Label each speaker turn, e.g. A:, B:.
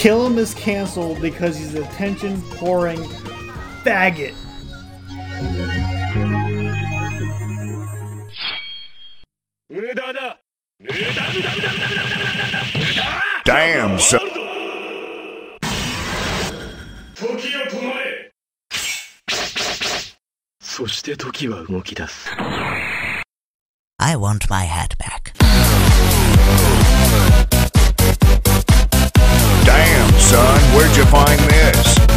A: Kill him is canceled because he's an attention-whoring faggot.
B: Damn, son.
C: I want my hat back.
B: Damn, son, where'd you find this?